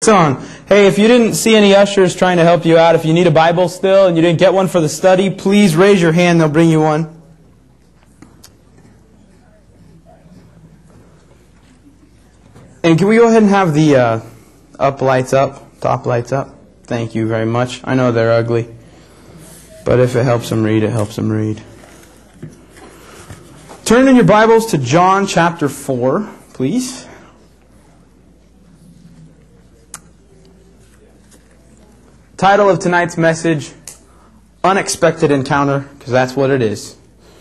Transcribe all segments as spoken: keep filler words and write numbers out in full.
On. Hey, if you didn't see any ushers trying to help you out, if you need a Bible still and you didn't get one for the study, please raise your hand, they'll bring you one. And can we go ahead and have the uh, up lights up, top lights up? Thank you very much. I know they're ugly, but if it helps them read, it helps them read. Turn in your Bibles to John chapter four, please. Title of tonight's message, Unexpected Encounter, because that's what it is.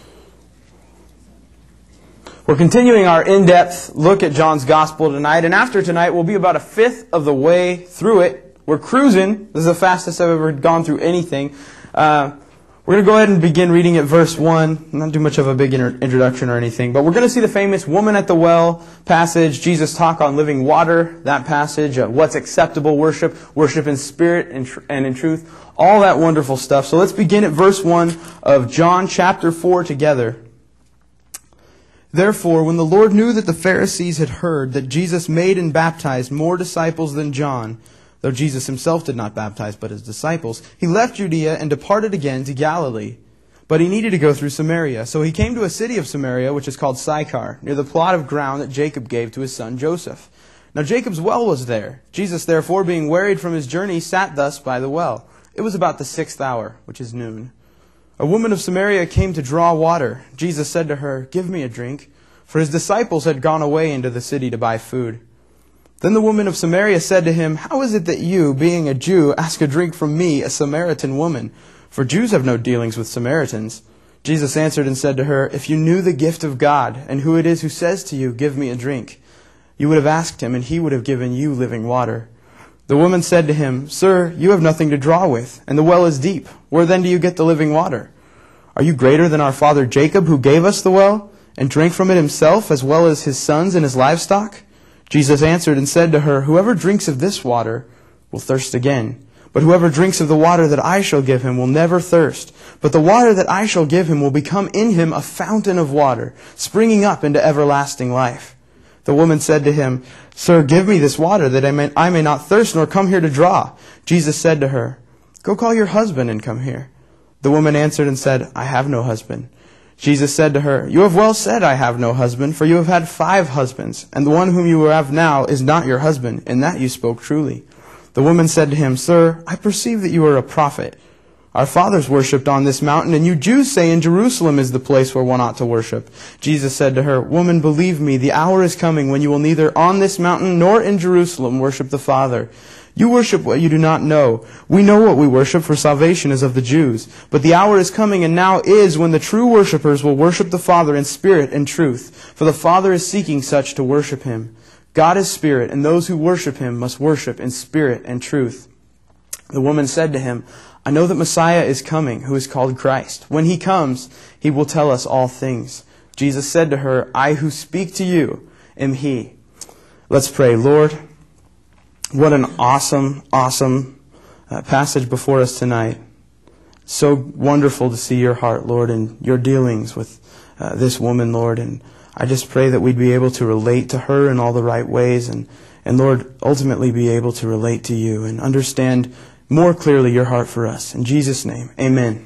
We're continuing our in-depth look at John's Gospel tonight, and after tonight we'll be about a fifth of the way through it. We're cruising. This is the fastest I've ever gone through anything. Uh, we're going to go ahead and begin reading at verse one. Not too much of a big inter- introduction or anything, but we're going to see the famous woman at the well passage, Jesus' talk on living water, that passage, uh, what's acceptable worship, worship in spirit and, tr- and in truth, all that wonderful stuff. So let's begin at verse one of John chapter four together. Therefore, when the Lord knew that the Pharisees had heard that Jesus made and baptized more disciples than John, though Jesus himself did not baptize but his disciples, he left Judea and departed again to Galilee. But he needed to go through Samaria. So he came to a city of Samaria, which is called Sychar, near the plot of ground that Jacob gave to his son Joseph. Now Jacob's well was there. Jesus, therefore, being wearied from his journey, sat thus by the well. It was about the sixth hour, which is noon. A woman of Samaria came to draw water. Jesus said to her, "Give me a drink," for his disciples had gone away into the city to buy food. Then the woman of Samaria said to him, "How is it that you, being a Jew, ask a drink from me, a Samaritan woman? For Jews have no dealings with Samaritans." Jesus answered and said to her, "If you knew the gift of God, and who it is who says to you, 'Give me a drink,' you would have asked him, and he would have given you living water." The woman said to him, "Sir, you have nothing to draw with, and the well is deep. Where then do you get the living water? Are you greater than our father Jacob, who gave us the well, and drank from it himself, as well as his sons and his livestock?" Jesus answered and said to her, "Whoever drinks of this water will thirst again. But whoever drinks of the water that I shall give him will never thirst. But the water that I shall give him will become in him a fountain of water, springing up into everlasting life." The woman said to him, "Sir, give me this water, that I may, I may not thirst, nor come here to draw." Jesus said to her, "Go call your husband and come here." The woman answered and said, "I have no husband." Jesus said to her, "You have well said, 'I have no husband,' for you have had five husbands, and the one whom you have now is not your husband. In that you spoke truly." The woman said to him, "Sir, I perceive that you are a prophet. Our fathers worshipped on this mountain, and you Jews say in Jerusalem is the place where one ought to worship." Jesus said to her, "Woman, believe me, the hour is coming when you will neither on this mountain nor in Jerusalem worship the Father. You worship what you do not know. We know what we worship, for salvation is of the Jews. But the hour is coming, and now is, when the true worshippers will worship the Father in spirit and truth. For the Father is seeking such to worship him. God is spirit, and those who worship him must worship in spirit and truth." The woman said to him, "I know that Messiah is coming, who is called Christ. When he comes, he will tell us all things." Jesus said to her, "I who speak to you am he." Let's pray. Lord, what an awesome, awesome uh, passage before us tonight. So wonderful to see your heart, Lord, and your dealings with uh, this woman, Lord. And I just pray that we'd be able to relate to her in all the right ways. And, and Lord, ultimately be able to relate to you and understand more clearly your heart for us. In Jesus' name, amen.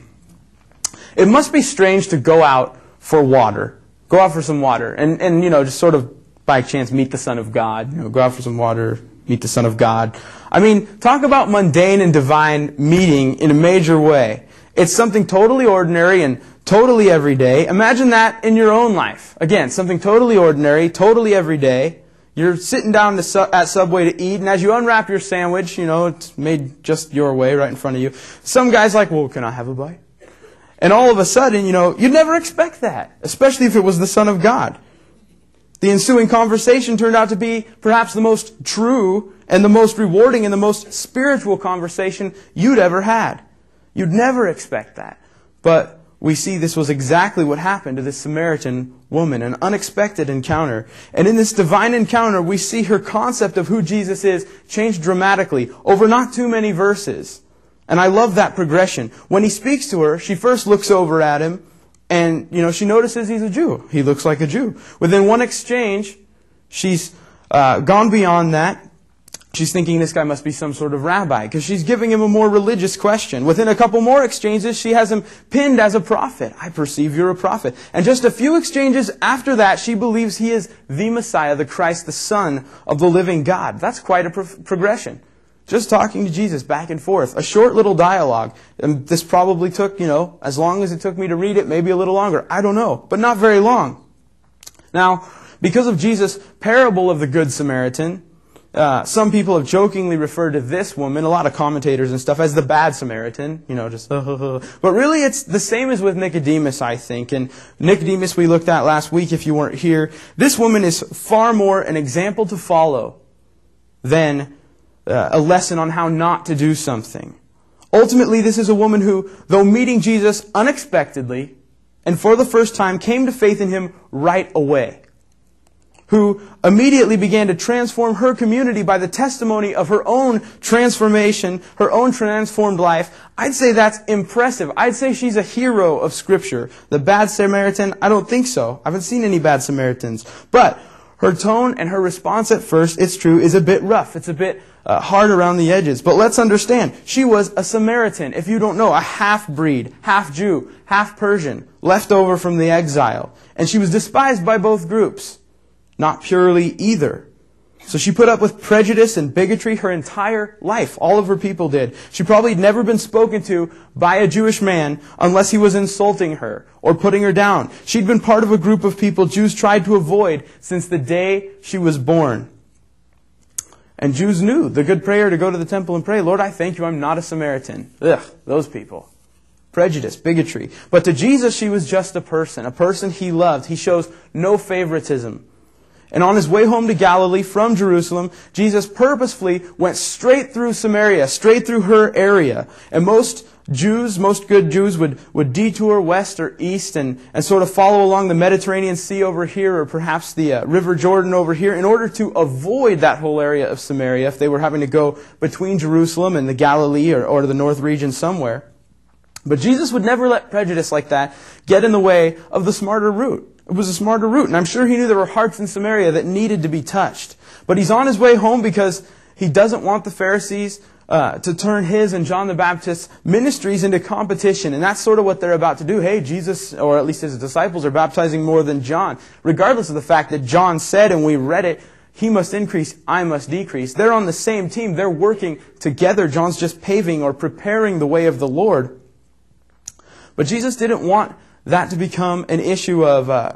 It must be strange to go out for water. Go out for some water. And, and you know, just sort of by chance meet the Son of God. You know, go out for some water, meet the Son of God. I mean, talk about mundane and divine meeting in a major way. It's something totally ordinary and totally everyday. Imagine that in your own life. Again, something totally ordinary, totally everyday. You're sitting down to su- at Subway to eat, and as you unwrap your sandwich, you know, it's made just your way right in front of you. Some guy's like, "Well, can I have a bite?" And all of a sudden, you know, you'd never expect that, especially if it was the Son of God. The ensuing conversation turned out to be perhaps the most true and the most rewarding and the most spiritual conversation you'd ever had. You'd never expect that. But we see this was exactly what happened to this Samaritan woman, an unexpected encounter. And in this divine encounter, we see her concept of who Jesus is change dramatically over not too many verses. And I love that progression. When he speaks to her, she first looks over at him, and, you know, she notices he's a Jew. He looks like a Jew. Within one exchange, she's uh, gone beyond that. She's thinking this guy must be some sort of rabbi because she's giving him a more religious question. Within a couple more exchanges, she has him pinned as a prophet. I perceive you're a prophet. And just a few exchanges after that, she believes he is the Messiah, the Christ, the Son of the living God. That's quite a pro- progression. Just talking to Jesus back and forth. A short little dialogue. And this probably took, you know, as long as it took me to read it, maybe a little longer. I don't know. But not very long. Now, because of Jesus' parable of the Good Samaritan, Uh, some people have jokingly referred to this woman, a lot of commentators and stuff, as the bad Samaritan. You know, just, uh, uh, uh. But really it's the same as with Nicodemus, I think. And Nicodemus we looked at last week if you weren't here. This woman is far more an example to follow than uh, a lesson on how not to do something. Ultimately, this is a woman who, though meeting Jesus unexpectedly, and for the first time, came to faith in Him right away. Who immediately began to transform her community by the testimony of her own transformation, her own transformed life. I'd say that's impressive. I'd say she's a hero of Scripture. The bad Samaritan, I don't think so. I haven't seen any bad Samaritans. But her tone and her response at first, it's true, is a bit rough. It's a bit uh, hard around the edges. But let's understand, she was a Samaritan. If you don't know, a half-breed, half-Jew, half-Persian, left over from the exile. And she was despised by both groups. Not purely either. So she put up with prejudice and bigotry her entire life. All of her people did. She probably had never been spoken to by a Jewish man unless he was insulting her or putting her down. She'd been part of a group of people Jews tried to avoid since the day she was born. And Jews knew the good prayer to go to the temple and pray, Lord, I thank you I'm not a Samaritan. Ugh, those people. Prejudice, bigotry. But to Jesus, she was just a person, a person He loved. He shows no favoritism. And on His way home to Galilee from Jerusalem, Jesus purposefully went straight through Samaria, straight through her area. And most Jews, most good Jews would, would detour west or east and, and sort of follow along the Mediterranean Sea over here or perhaps the uh, River Jordan over here in order to avoid that whole area of Samaria if they were having to go between Jerusalem and the Galilee or, or the north region somewhere. But Jesus would never let prejudice like that get in the way of the smarter route. It was a smarter route, and I'm sure He knew there were hearts in Samaria that needed to be touched. But He's on His way home because He doesn't want the Pharisees uh, to turn His and John the Baptist's ministries into competition. And that's sort of what they're about to do. Hey, Jesus, or at least His disciples, are baptizing more than John. Regardless of the fact that John said, and we read it, He must increase, I must decrease. They're on the same team. They're working together. John's just paving or preparing the way of the Lord. But Jesus didn't want that to become an issue of uh,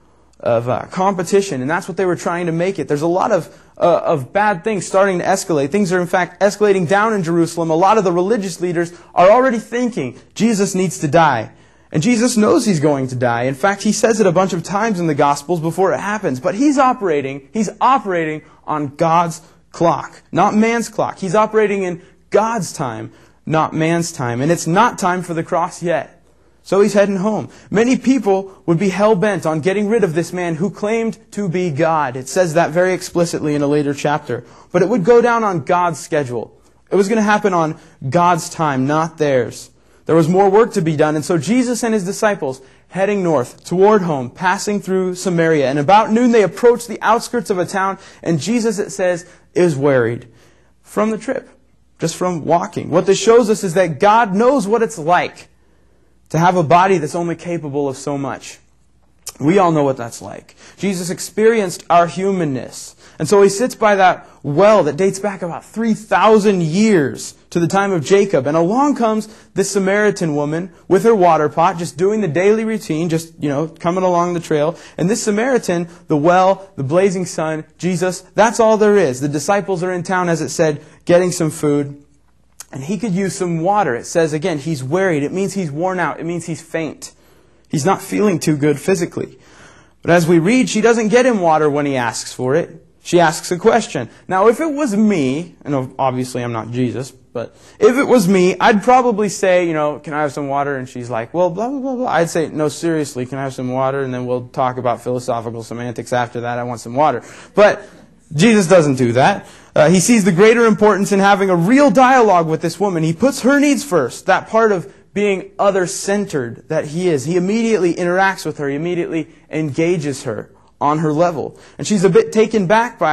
of uh, competition, and that's what they were trying to make it. There's a lot of uh, of bad things starting to escalate. Things are in fact escalating down in Jerusalem. A lot of the religious leaders are already thinking Jesus needs to die. And Jesus knows He's going to die. In fact, He says it a bunch of times in the Gospels before it happens. But He's operating, He's operating on God's clock, not man's clock. He's operating in God's time, not man's time. And it's not time for the cross yet. So He's heading home. Many people would be hell-bent on getting rid of this man who claimed to be God. It says that very explicitly in a later chapter. But it would go down on God's schedule. It was going to happen on God's time, not theirs. There was more work to be done. And so Jesus and His disciples heading north toward home, passing through Samaria. And about noon they approached the outskirts of a town. And Jesus, it says, is wearied from the trip. Just from walking. What this shows us is that God knows what it's like to have a body that's only capable of so much. We all know what that's like. Jesus experienced our humanness. And so He sits by that well that dates back about three thousand years to the time of Jacob. And along comes this Samaritan woman with her water pot, just doing the daily routine, just, you know, coming along the trail. And this Samaritan, the well, the blazing sun, Jesus, that's all there is. The disciples are in town, as it said, getting some food. And he could use some water. It says, again, he's wearied. It means he's worn out. It means he's faint. He's not feeling too good physically. But as we read, she doesn't get him water when he asks for it. She asks a question. Now, if it was me, and obviously I'm not Jesus, but if it was me, I'd probably say, you know, can I have some water? And she's like, well, blah, blah, blah, blah. I'd say, no, seriously, can I have some water? And then we'll talk about philosophical semantics after that. I want some water. But Jesus doesn't do that. Uh, he sees the greater importance in having a real dialogue with this woman. He puts her needs first, that part of being other-centered that He is. He immediately interacts with her. He immediately engages her on her level. And she's a bit taken back by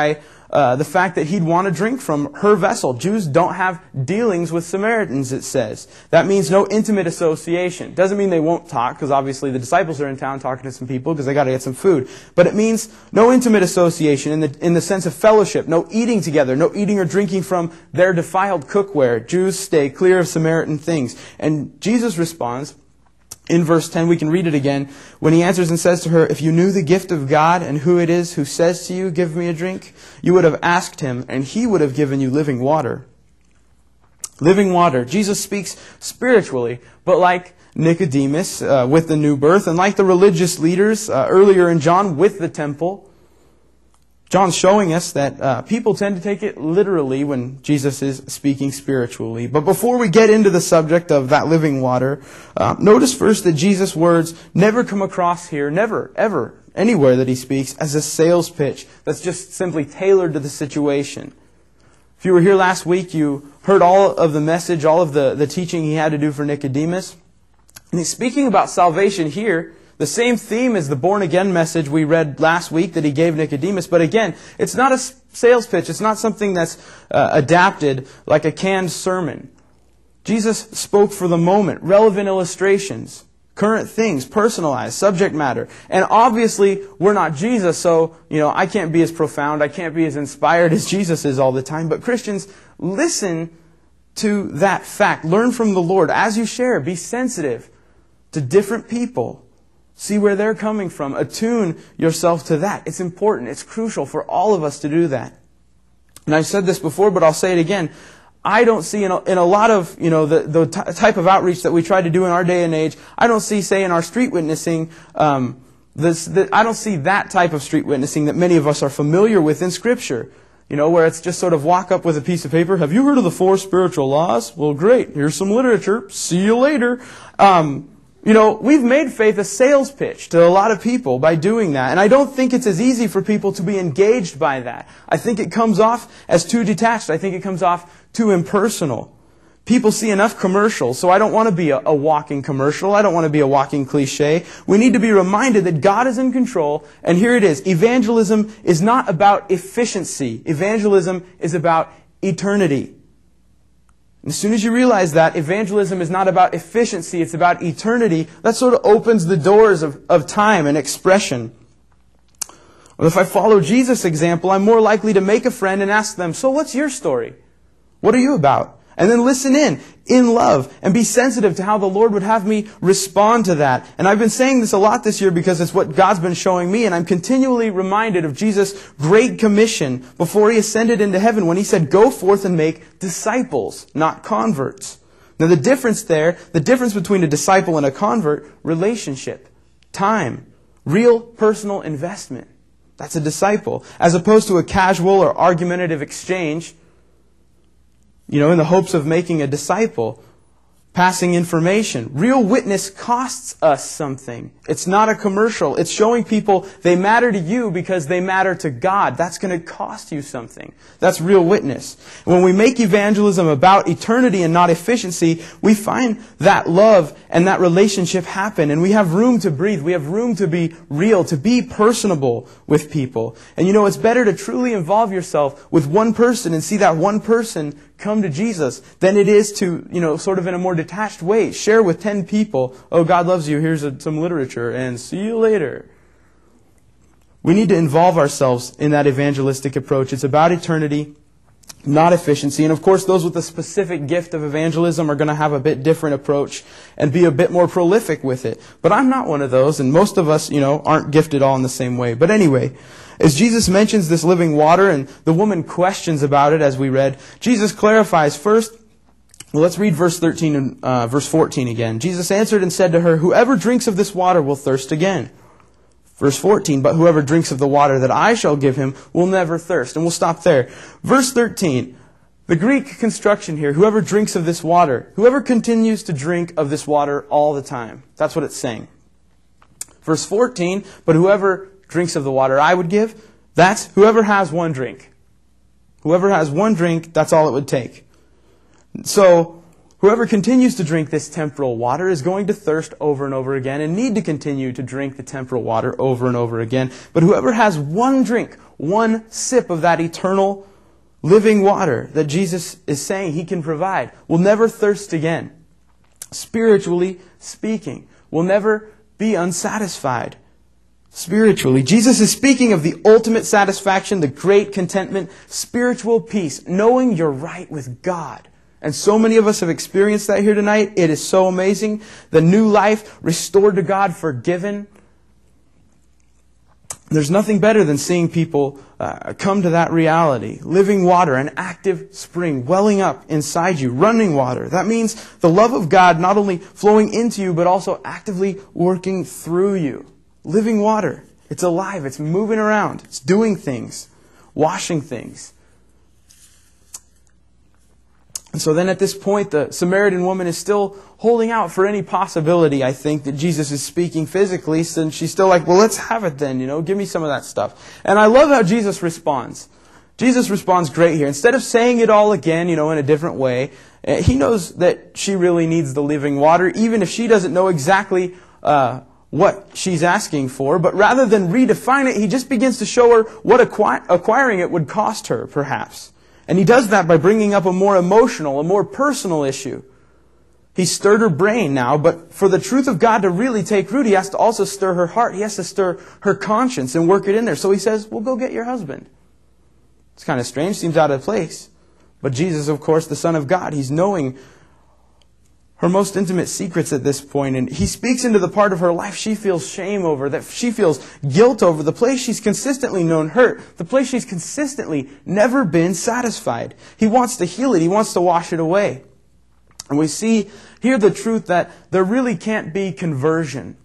uh, the fact that he'd want to drink from her vessel. Jews don't have dealings with Samaritans, it says. That means no intimate association. Doesn't mean they won't talk, because obviously the disciples are in town talking to some people because they got to get some food. But it means no intimate association in the in the sense of fellowship, no eating together, no eating or drinking from their defiled cookware. Jews stay clear of Samaritan things. And Jesus responds, in verse ten, we can read it again, when he answers and says to her, "If you knew the gift of God and who it is who says to you, 'Give me a drink,' you would have asked him, and he would have given you living water." Living water. Jesus speaks spiritually, but like Nicodemus uh, with the new birth, and like the religious leaders uh, earlier in John with the temple, John's showing us that uh, people tend to take it literally when Jesus is speaking spiritually. But before we get into the subject of that living water, uh, notice first that Jesus' words never come across here, never, ever, anywhere that he speaks, as a sales pitch that's just simply tailored to the situation. If you were here last week, you heard all of the message, all of the, the teaching he had to do for Nicodemus. And he's speaking about salvation here. The same theme as the born-again message we read last week that he gave Nicodemus. But again, it's not a sales pitch. It's not something that's uh, adapted like a canned sermon. Jesus spoke for the moment, relevant illustrations, current things, personalized, subject matter. And obviously, we're not Jesus, so you know I can't be as profound, I can't be as inspired as Jesus is all the time. But Christians, listen to that fact. Learn from the Lord. As you share, be sensitive to different people. See where they're coming from. Attune yourself to that. It's important. It's crucial for all of us to do that. And I've said this before, but I'll say it again. I don't see in a, in a lot of, you know, the, the t- type of outreach that we try to do in our day and age, I don't see, say, in our street witnessing, um, this, the, I don't see that type of street witnessing that many of us are familiar with in Scripture. You know, where it's just sort of walk up with a piece of paper. Have you heard of the four spiritual laws? Well, great. Here's some literature. See you later. Um, You know, we've made faith a sales pitch to a lot of people by doing that. And I don't think it's as easy for people to be engaged by that. I think it comes off as too detached. I think it comes off too impersonal. People see enough commercials, so I don't want to be a, a walking commercial. I don't want to be a walking cliche. We need to be reminded that God is in control. And here it is. Evangelism is not about efficiency. Evangelism is about eternity. As soon as you realize that evangelism is not about efficiency, it's about eternity, that sort of opens the doors of, of time and expression. Well, if I follow Jesus' example, I'm more likely to make a friend and ask them, "So what's your story? What are you about?" And then listen in, in love, and be sensitive to how the Lord would have me respond to that. And I've been saying this a lot this year because it's what God's been showing me, and I'm continually reminded of Jesus' great commission before He ascended into heaven when He said, "Go forth and make disciples," not converts. Now the difference there, the difference between a disciple and a convert, relationship, time, real personal investment. That's a disciple. As opposed to a casual or argumentative exchange, you know, in the hopes of making a disciple, passing information. Real witness costs us something. It's not a commercial. It's showing people they matter to you because they matter to God. That's going to cost you something. That's real witness. And when we make evangelism about eternity and not efficiency, we find that love and that relationship happen. And we have room to breathe. We have room to be real, to be personable with people. And you know, it's better to truly involve yourself with one person and see that one person come to Jesus than it is to, you know, sort of in a more detached way, share with ten people, "Oh, God loves you, here's a, some literature, and see you later." We need to involve ourselves in that evangelistic approach. It's about eternity, not efficiency. And of course, those with the specific gift of evangelism are going to have a bit different approach and be a bit more prolific with it. But I'm not one of those, and most of us, you know, aren't gifted all in the same way. But anyway, as Jesus mentions this living water and the woman questions about it as we read, Jesus clarifies first. Well, let's read verse thirteen and uh, verse fourteen again. Jesus answered and said to her, "Whoever drinks of this water will thirst again." Verse fourteen, "But whoever drinks of the water that I shall give him will never thirst." And we'll stop there. Verse thirteen, the Greek construction here, whoever drinks of this water, whoever continues to drink of this water all the time. That's what it's saying. Verse fourteen, "But whoever drinks of the water I would give," that's whoever has one drink. Whoever has one drink, that's all it would take. So, whoever continues to drink this temporal water is going to thirst over and over again and need to continue to drink the temporal water over and over again. But whoever has one drink, one sip of that eternal living water that Jesus is saying He can provide, will never thirst again. Spiritually speaking, will never be unsatisfied. Spiritually, Jesus is speaking of the ultimate satisfaction, the great contentment, spiritual peace, knowing you're right with God. And so many of us have experienced that here tonight. It is so amazing. The new life, restored to God, forgiven. There's nothing better than seeing people uh, come to that reality. Living water, an active spring welling up inside you, running water. That means the love of God not only flowing into you, but also actively working through you. Living water. It's alive. It's moving around. It's doing things. Washing things. And so then at this point, the Samaritan woman is still holding out for any possibility, I think, that Jesus is speaking physically. So she's still like, well, let's have it then, you know, give me some of that stuff. And I love how Jesus responds. Jesus responds great here. Instead of saying it all again, you know, in a different way, He knows that she really needs the living water, even if she doesn't know exactly uh, what she's asking for. But rather than redefine it, He just begins to show her what acqui- acquiring it would cost her, perhaps. And He does that by bringing up a more emotional, a more personal issue. He stirred her brain now, but for the truth of God to really take root, He has to also stir her heart. He has to stir her conscience and work it in there. So He says, well, go get your husband. It's kind of strange, seems out of place. But Jesus, of course, the Son of God, He's knowing her most intimate secrets at this point. And He speaks into the part of her life she feels shame over, that she feels guilt over, the place she's consistently known hurt, the place she's consistently never been satisfied. He wants to heal it. He wants to wash it away. And we see here the truth that there really can't be conversion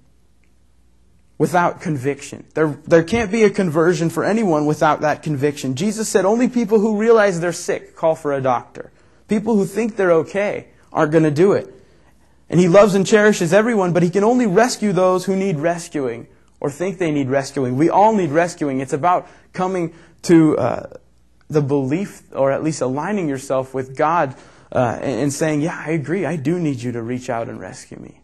without conviction. There, there can't be a conversion for anyone without that conviction. Jesus said only people who realize they're sick call for a doctor. People who think they're okay aren't going to do it. And He loves and cherishes everyone, but He can only rescue those who need rescuing or think they need rescuing. We all need rescuing. It's about coming to uh, the belief, or at least aligning yourself with God uh, and, and saying, yeah, I agree. I do need you to reach out and rescue me.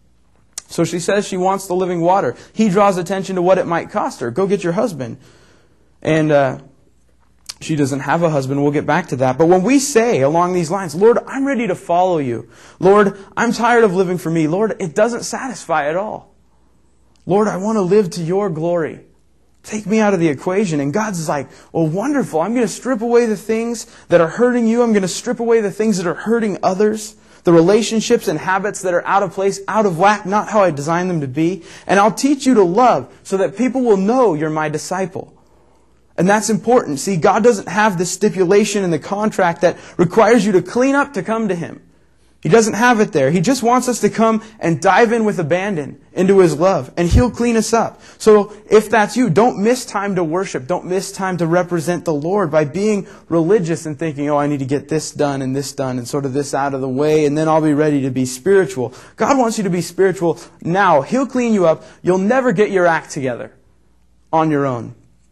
So she says she wants the living water. He draws attention to what it might cost her. Go get your husband. And uh, she doesn't have a husband. We'll get back to that. But when we say along these lines, Lord, I'm ready to follow you. Lord, I'm tired of living for me. Lord, it doesn't satisfy at all. Lord, I want to live to your glory. Take me out of the equation. And God's like, well, wonderful. I'm going to strip away the things that are hurting you. I'm going to strip away the things that are hurting others. The relationships and habits that are out of place, out of whack, not how I designed them to be. And I'll teach you to love so that people will know you're my disciple. And that's important. See, God doesn't have this stipulation in the contract that requires you to clean up to come to Him. He doesn't have it there. He just wants us to come and dive in with abandon into His love. And He'll clean us up. So if that's you, don't miss time to worship. Don't miss time to represent the Lord by being religious and thinking, oh, I need to get this done and this done and sort of this out of the way, and then I'll be ready to be spiritual. God wants you to be spiritual now. He'll clean you up. You'll never get your act together on your own.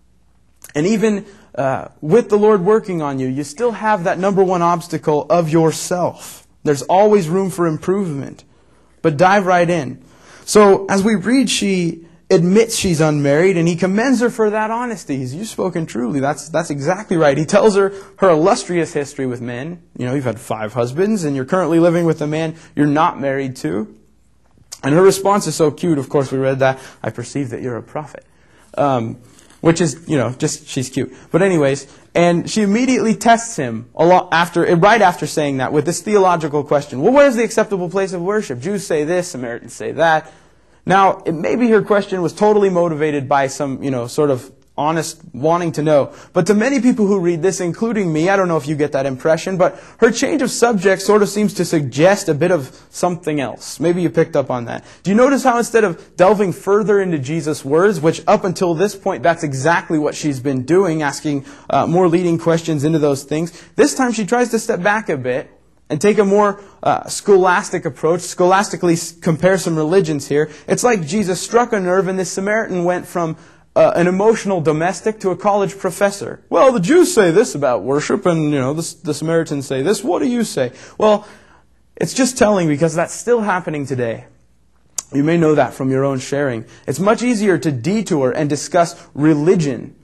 And even uh, with the Lord working on you, you still have that number one obstacle of yourself. There's always room for improvement. But dive right in. So as we read, she admits she's unmarried, and He commends her for that honesty. He's, you've spoken truly. That's that's exactly right. He tells her her illustrious history with men. You know, you've had five husbands, and you're currently living with a man you're not married to. And her response is so cute. Of course, we read that. I perceive that you're a prophet. Um... Which is, you know, just, she's cute. But anyways, and she immediately tests him a lot after, right after saying that with this theological question. Well, where is the acceptable place of worship? Jews say this, Samaritans say that. Now, it maybe her question was totally motivated by some, you know, sort of honest wanting to know. But to many people who read this, including me, I don't know if you get that impression, but her change of subject sort of seems to suggest a bit of something else. Maybe you picked up on that. Do you notice how instead of delving further into Jesus' words, which up until this point, that's exactly what she's been doing, asking uh, more leading questions into those things, this time she tries to step back a bit and take a more uh, scholastic approach, scholastically compare some religions here. It's like Jesus struck a nerve and this Samaritan went from Uh, an emotional domestic to a college professor. Well, the Jews say this about worship, and you know the, the Samaritans say this. What do you say? Well, it's just telling because that's still happening today. You may know that from your own sharing. It's much easier to detour and discuss religion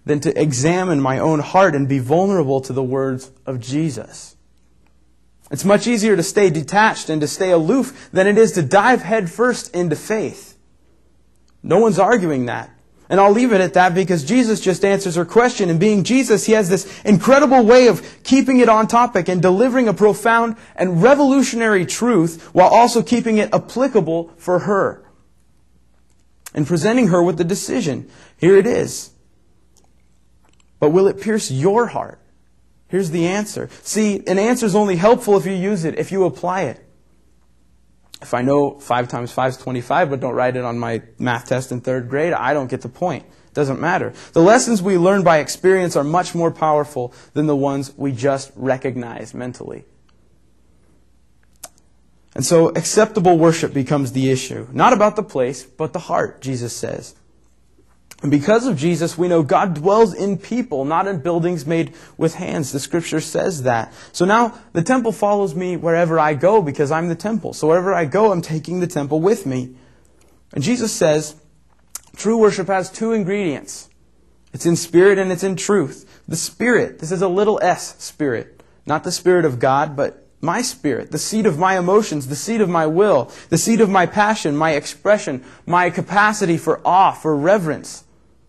than to examine my own heart and be vulnerable to the words of Jesus. It's much easier to stay detached and to stay aloof than it is to dive headfirst into faith. No one's arguing that. And I'll leave it at that because Jesus just answers her question. And being Jesus, He has this incredible way of keeping it on topic and delivering a profound and revolutionary truth while also keeping it applicable for her. And presenting her with the decision. Here it is. But will it pierce your heart? Here's the answer. See, an answer is only helpful if you use it, if you apply it. If I know five times five is twenty-five, but don't write it on my math test in third grade, I don't get the point. It doesn't matter. The lessons we learn by experience are much more powerful than the ones we just recognize mentally. And so acceptable worship becomes the issue. Not about the place, but the heart, Jesus says. And because of Jesus, we know God dwells in people, not in buildings made with hands. The Scripture says that. So now the temple follows me wherever I go because I'm the temple. So wherever I go, I'm taking the temple with me. And Jesus says, true worship has two ingredients. It's in spirit and it's in truth. The spirit, this is a little s spirit. Not the Spirit of God, but my spirit, the seat of my emotions, the seat of my will, the seat of my passion, my expression, my capacity for awe, for reverence.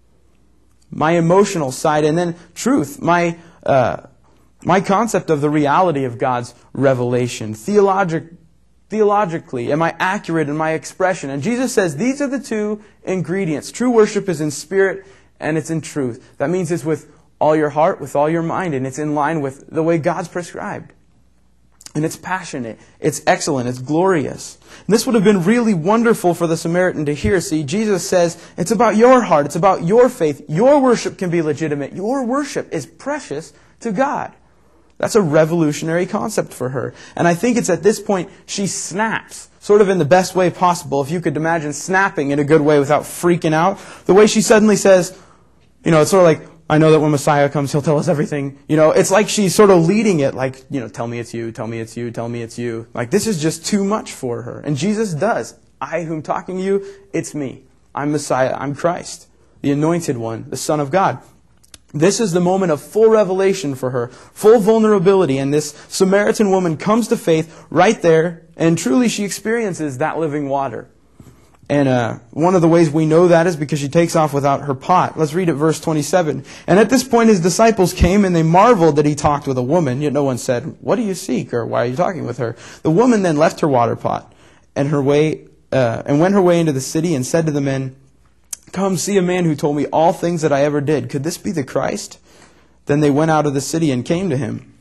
My emotional side, and then truth, my uh, my concept of the reality of God's revelation. Theologic, theologically, am I accurate in my expression? And Jesus says these are the two ingredients. True worship is in spirit and it's in truth. That means it's with all your heart, with all your mind, and it's in line with the way God's prescribed. And it's passionate, it's excellent, it's glorious. And this would have been really wonderful for the Samaritan to hear. See, Jesus says, it's about your heart, it's about your faith. Your worship can be legitimate. Your worship is precious to God. That's a revolutionary concept for her. And I think it's at this point she snaps, sort of in the best way possible. If you could imagine snapping in a good way without freaking out. The way she suddenly says, you know, it's sort of like, I know that when Messiah comes, He'll tell us everything. You know, it's like she's sort of leading it, like, you know, tell me it's you, tell me it's you, tell me it's you. Like, this is just too much for her. And Jesus does. I whom talking to you, it's me. I'm Messiah. I'm Christ, the anointed one, the Son of God. This is the moment of full revelation for her, full vulnerability. And this Samaritan woman comes to faith right there, and truly she experiences that living water. And uh, one of the ways we know that is because she takes off without her pot. Let's read it, verse twenty-seven. And at this point his disciples came, and they marveled that he talked with a woman. Yet no one said, what do you seek? Or why are you talking with her? The woman then left her water pot and her way uh, and went her way into the city and said to the men, come see a man who told me all things that I ever did. Could this be the Christ? Then they went out of the city and came to him.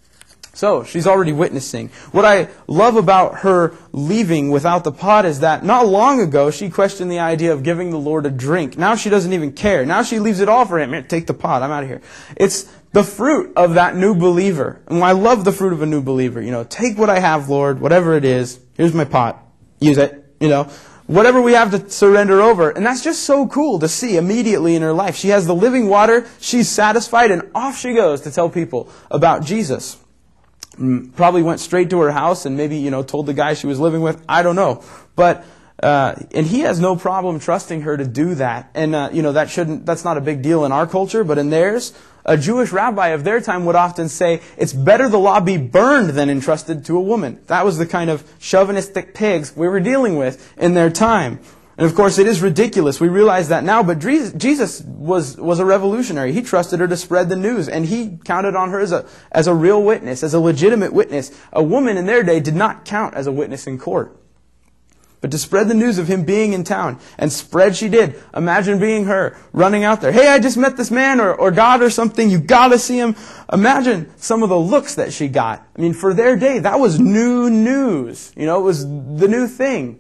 So, she's already witnessing. What I love about her leaving without the pot is that not long ago she questioned the idea of giving the Lord a drink. Now she doesn't even care. Now she leaves it all for Him. Here, take the pot. I'm out of here. It's the fruit of that new believer. And I love the fruit of a new believer. You know, take what I have, Lord, whatever it is. Here's my pot. Use it. You know, whatever we have to surrender over. And that's just so cool to see immediately in her life. She has the living water. She's satisfied, and off she goes to tell people about Jesus. Probably went straight to her house and maybe, you know, told the guy she was living with. I don't know. But, uh, and he has no problem trusting her to do that. And, uh, you know, that shouldn't, that's not a big deal in our culture, but in theirs, a Jewish rabbi of their time would often say, it's better the law be burned than entrusted to a woman. That was the kind of chauvinistic pigs we were dealing with in their time. And of course, it is ridiculous. We realize that now, but Jesus was, was a revolutionary. He trusted her to spread the news, and He counted on her as a, as a real witness, as a legitimate witness. A woman in their day did not count as a witness in court. But to spread the news of Him being in town, and spread she did. Imagine being her, running out there. Hey, I just met this man, or, or God or something. You gotta see him. Imagine some of the looks that she got. I mean, for their day, that was new news. You know, it was the new thing.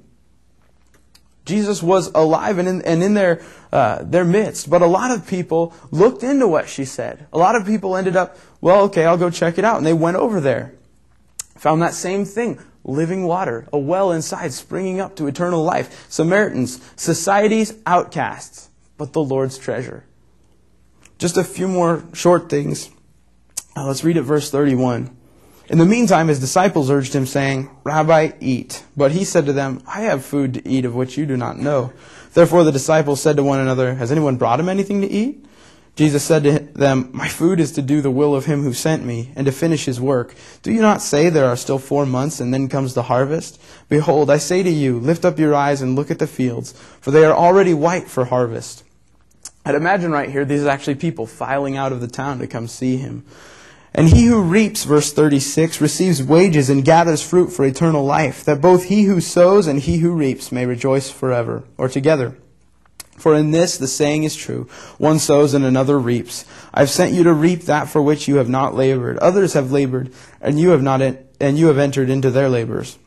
Jesus was alive and in, and in their, uh, their midst. But a lot of people looked into what she said. A lot of people ended up, well, okay, I'll go check it out. And they went over there. Found that same thing. Living water. A well inside springing up to eternal life. Samaritans. Society's outcasts. But the Lord's treasure. Just a few more short things. Uh, let's read it, verse thirty-one. In the meantime, His disciples urged Him, saying, Rabbi, eat. But He said to them, I have food to eat of which you do not know. Therefore the disciples said to one another, has anyone brought Him anything to eat? Jesus said to them, "My food is to do the will of him who sent me, and to finish his work. Do you not say there are still four months, and then comes the harvest? Behold, I say to you, lift up your eyes and look at the fields, for they are already white for harvest." I'd imagine right here, these are actually people filing out of the town to come see him. "And he who reaps," verse thirty-six, "receives wages and gathers fruit for eternal life, that both he who sows and he who reaps may rejoice forever," or together. "For in this the saying is true, one sows and another reaps. I have sent you to reap that for which you have not labored. Others have labored, and you have not, and you have entered into their labors."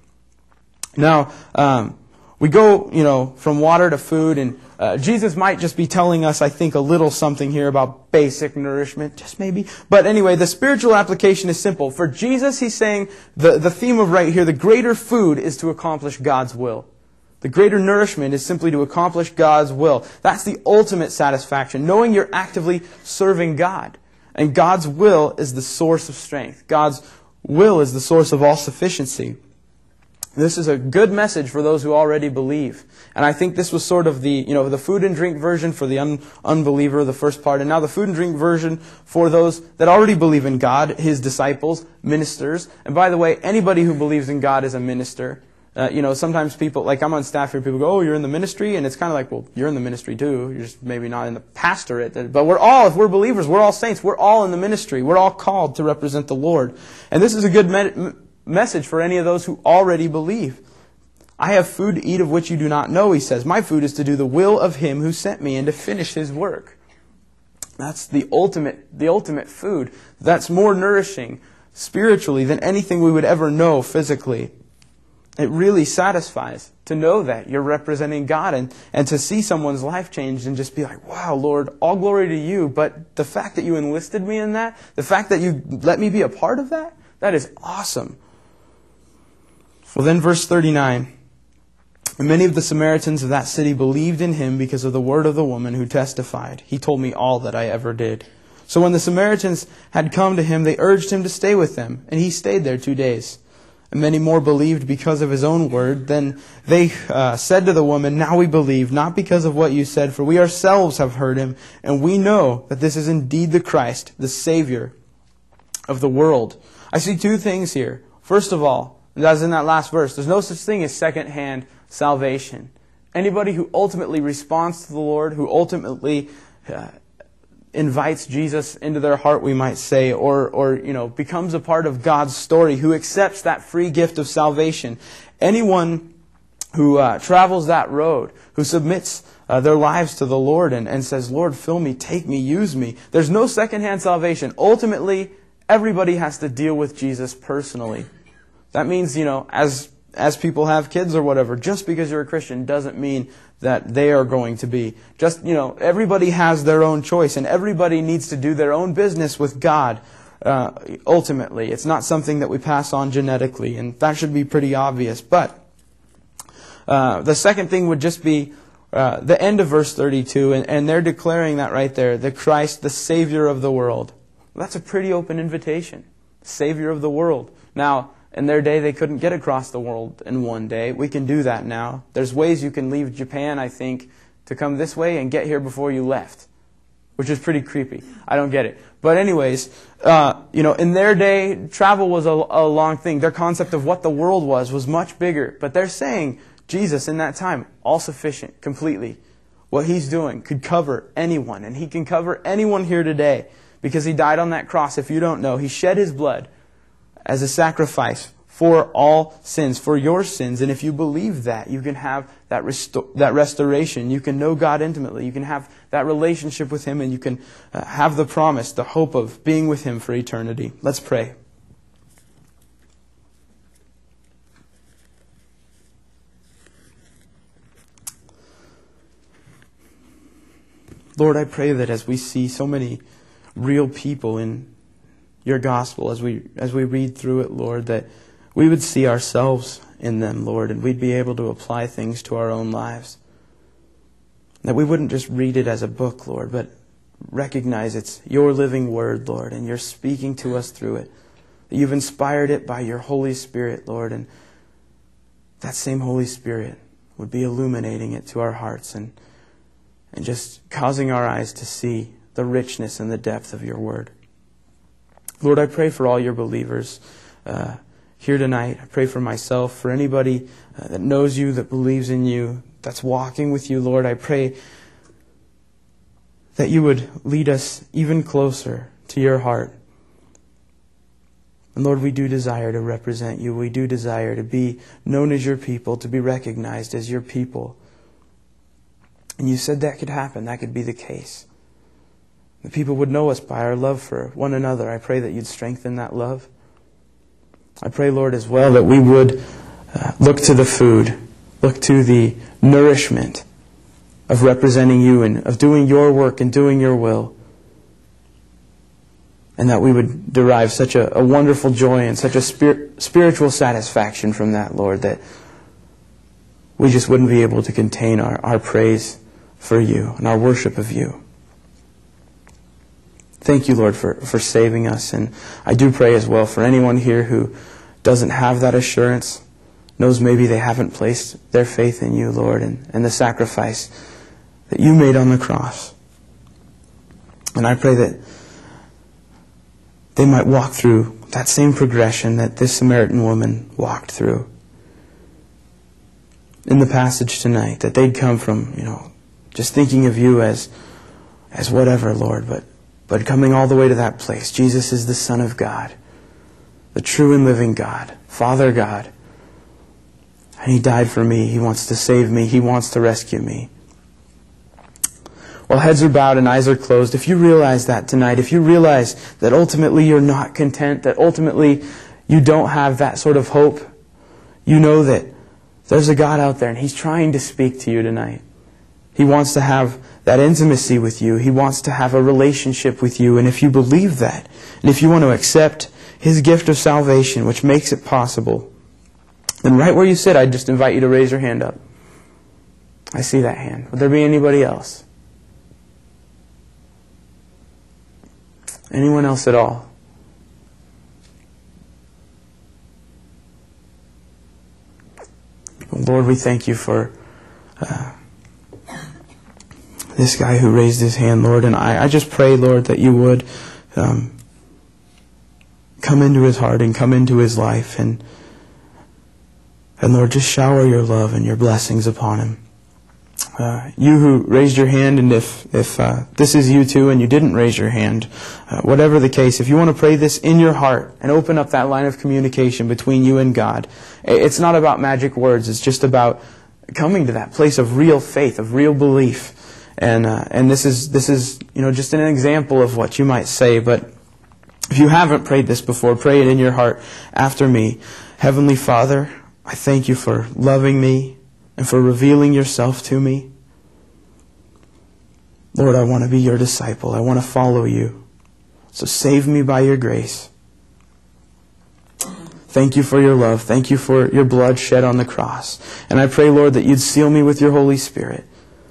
Now, um, we go, you know, from water to food, and uh, Jesus might just be telling us, I think, a little something here about basic nourishment, just maybe. But anyway, the spiritual application is simple. For Jesus, he's saying the, the theme of right here, the greater food is to accomplish God's will. The greater nourishment is simply to accomplish God's will. That's the ultimate satisfaction, knowing you're actively serving God. And God's will is the source of strength. God's will is the source of all sufficiency. This is a good message for those who already believe. And I think this was sort of the, you know, the food and drink version for the un- unbeliever, the first part, and now the food and drink version for those that already believe in God, His disciples, ministers. And by the way, anybody who believes in God is a minister. Uh, you know, sometimes people, like I'm on staff here, people go, "Oh, you're in the ministry?" And it's kind of like, well, you're in the ministry too. You're just maybe not in the pastorate. But we're all, if we're believers, we're all saints. We're all in the ministry. We're all called to represent the Lord. And this is a good me- message for any of those who already believe. "I have food to eat of which you do not know," he says. "My food is to do the will of him who sent me and to finish his work." That's the ultimate, the ultimate food. That's more nourishing spiritually than anything we would ever know physically. It really satisfies to know that you're representing God and, and to see someone's life changed and just be like, "Wow, Lord, all glory to you." But the fact that you enlisted me in that, the fact that you let me be a part of that, that is awesome. Well, then verse thirty-nine. "And many of the Samaritans of that city believed in him because of the word of the woman who testified, 'He told me all that I ever did.' So when the Samaritans had come to him, they urged him to stay with them, and he stayed there two days. And many more believed because of his own word. Then they uh, said to the woman, 'Now we believe, not because of what you said, for we ourselves have heard him, and we know that this is indeed the Christ, the Savior of the world.'" I see two things here. First of all, as in that last verse, there's no such thing as second-hand salvation. Anybody who ultimately responds to the Lord, who ultimately uh, invites Jesus into their heart, we might say, or, or you know, becomes a part of God's story, who accepts that free gift of salvation. Anyone who uh, travels that road, who submits uh, their lives to the Lord and, and says, "Lord, fill me, take me, use me." There's no second-hand salvation. Ultimately, everybody has to deal with Jesus personally. That means, you know, as as people have kids or whatever, just because you're a Christian doesn't mean that they are going to be. Just, you know, everybody has their own choice, and everybody needs to do their own business with God, uh, ultimately. It's not something that we pass on genetically, and that should be pretty obvious. But uh, the second thing would just be uh, the end of verse thirty-two, and, and they're declaring that right there, the Christ, the Savior of the world. Well, that's a pretty open invitation. Savior of the world. Now, in their day, they couldn't get across the world in one day. We can do that now. There's ways you can leave Japan, I think, to come this way and get here before you left, which is pretty creepy. I don't get it. But anyways, uh, you know, in their day, travel was a, a long thing. Their concept of what the world was was much bigger. But they're saying Jesus in that time, all sufficient, completely. What He's doing could cover anyone, and He can cover anyone here today because He died on that cross. If you don't know, He shed His blood as a sacrifice for all sins, for your sins. And if you believe that, you can have that resto- that restoration. You can know God intimately. You can have that relationship with Him, and you can uh, have the promise, the hope of being with Him for eternity. Let's pray. Lord, I pray that as we see so many real people in Your gospel, as we as we read through it, Lord, that we would see ourselves in them, Lord, and we'd be able to apply things to our own lives. That we wouldn't just read it as a book, Lord, but recognize it's Your living word, Lord, and You're speaking to us through it. That You've inspired it by Your Holy Spirit, Lord, and that same Holy Spirit would be illuminating it to our hearts and, and just causing our eyes to see the richness and the depth of your word. Lord, I pray for all your believers uh, here tonight. I pray for myself, for anybody uh, that knows you, that believes in you, that's walking with you, Lord. I pray that you would lead us even closer to your heart. And Lord, we do desire to represent you. We do desire to be known as your people, to be recognized as your people. And you said that could happen. That could be the case. The people would know us by our love for one another. I pray that you'd strengthen that love. I pray, Lord, as well that we would uh, look to the food, look to the nourishment of representing you and of doing your work and doing your will. And that we would derive such a, a wonderful joy and such a spir- spiritual satisfaction from that, Lord, that we just wouldn't be able to contain our, our praise for you and our worship of you. Thank you, Lord, for, for saving us. And I do pray as well for anyone here who doesn't have that assurance, knows maybe they haven't placed their faith in you, Lord, and, and the sacrifice that you made on the cross. And I pray that they might walk through that same progression that this Samaritan woman walked through in the passage tonight, that they'd come from, you know, just thinking of you as as whatever, Lord, but but coming all the way to that place. Jesus is the Son of God, the true and living God, Father God. And He died for me. He wants to save me. He wants to rescue me. While heads are bowed and eyes are closed, if you realize that tonight, if you realize that ultimately you're not content, that ultimately you don't have that sort of hope, you know that there's a God out there and He's trying to speak to you tonight. He wants to have that intimacy with you. He wants to have a relationship with you. And if you believe that, and if you want to accept His gift of salvation, which makes it possible, then right where you sit, I just invite you to raise your hand up. I see that hand. Would there be anybody else? Anyone else at all? Lord, we thank you for uh, this guy who raised his hand, Lord. And I, I just pray, Lord, that you would um, come into his heart and come into his life. And, and Lord, just shower your love and your blessings upon him. Uh, you who raised your hand, and if, if uh, this is you too and you didn't raise your hand, uh, whatever the case, if you want to pray this in your heart and open up that line of communication between you and God, it's not about magic words. It's just about coming to that place of real faith, of real belief. And uh, and this is this is you know just an example of what you might say. But if you haven't prayed this before, pray it in your heart after me. Heavenly Father, I thank you for loving me and for revealing yourself to me. Lord, I want to be your disciple. I want to follow you. So save me by your grace. Thank you for your love. Thank you for your blood shed on the cross. And I pray, Lord, that you'd seal me with your Holy Spirit.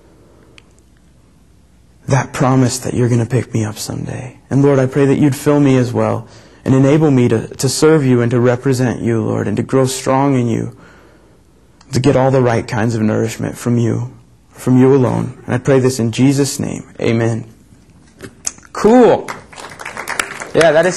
That promise that you're going to pick me up someday. And Lord, I pray that you'd fill me as well and enable me to, to serve you and to represent you, Lord, and to grow strong in you, to get all the right kinds of nourishment from you, from you alone. And I pray this in Jesus' name. Amen. Cool. Yeah, that is